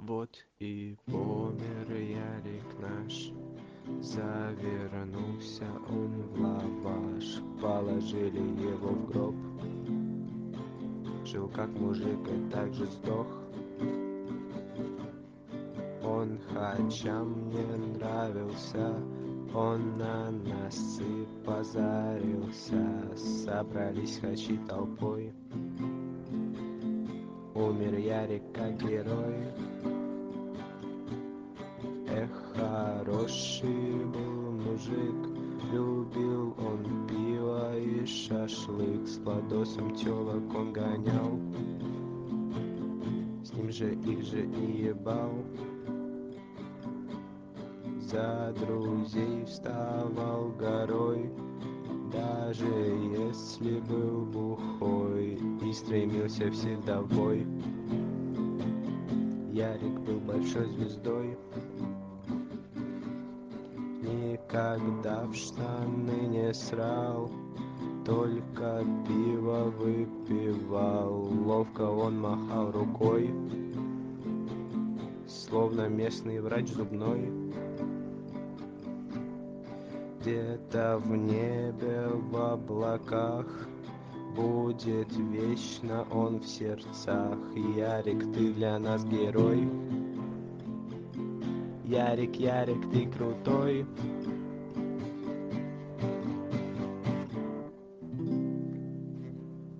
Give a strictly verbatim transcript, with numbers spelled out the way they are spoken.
Вот и помер Ярик наш, завернулся он в лаваш, положили его в гроб. Жил как мужик и так же сдох. Он хачам не нравился, он на нас и позарился. Собрались хачи толпой, умер Ярик как герой. Эх, хороший был мужик, любил он пиво и шашлык. С Владосом тёлок он гонял, с ним же их же и ебал. За друзей вставал горой, даже если был бухой, и стремился всегда в бой. Ярик был большой звездой, никогда в штаны не срал, только пиво выпивал. Ловко он махал рукой, словно местный врач зубной. Где-то в небе в облаках будет вечно он в сердцах. Ярик, ты для нас герой. Ярик, Ярик, ты крутой.